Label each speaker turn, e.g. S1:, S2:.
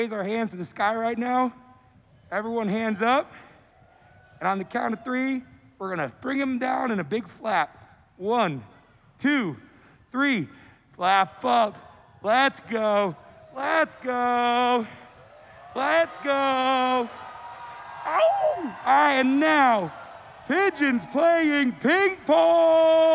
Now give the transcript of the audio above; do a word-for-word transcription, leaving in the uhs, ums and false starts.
S1: Raise our hands to the sky right now. Everyone hands up. And on the count of three, we're gonna bring them down in a big flap. One, two, three. Flap up. Let's go. Let's go. Let's go. Ow! All right, and now, pigeons playing ping pong.